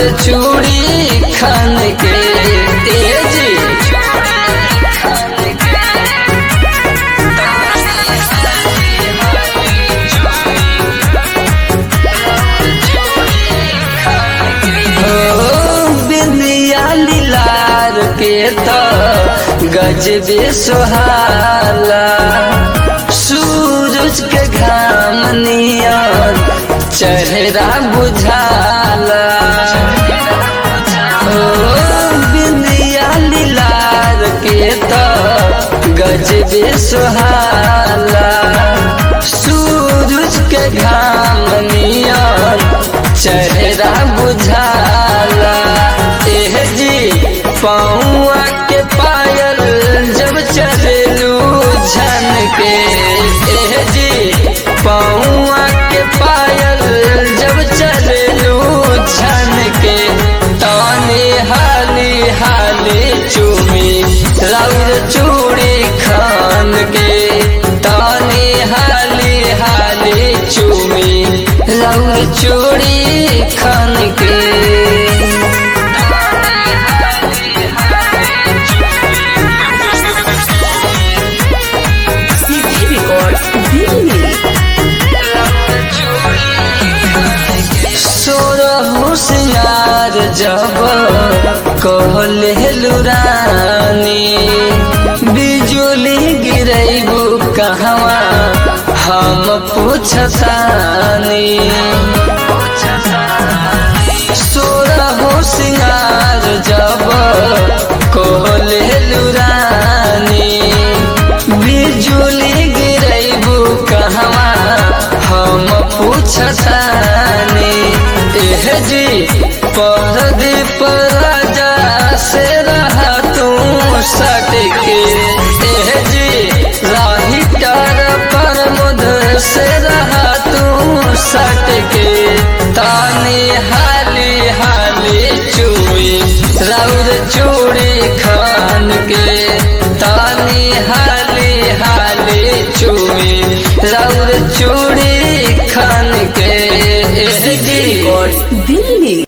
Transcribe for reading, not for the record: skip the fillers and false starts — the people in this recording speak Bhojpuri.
चूड़ी खान के तेजी बिंदिया लीलार के तो गजबे सुहाला सूरज के घाम नियन चेहरा बुझाला बिंदिया लीलार के तो गजबे सुहाला सूरज के घाम नियन चेहरा बुझाला एह जी पौआ के पायल जब चलेलू झन के एह जी पौआ के पायल जब चलेलू झन के ताने हाली हाली चूमी राउर चूड़ी खान के ताने हाली हाली चूमी राउर चूड़ी खान के होशियार जब कहले रानी बिजुली गिरैबू कहवा हम पूछतानी सोरा होशियार जब कहले रानी बिजुली गिरैबू कहवा हम पूछतानी एह जी परदीप राजा से रहा तू सटके एह जी राही टार पर मुध से रहा तू सटके तानी हाली हाली चूड़ी राउर चूड़ी खान के तानी हाली हाली चूड़ी राउर चूड़ी खान के दिल्ली।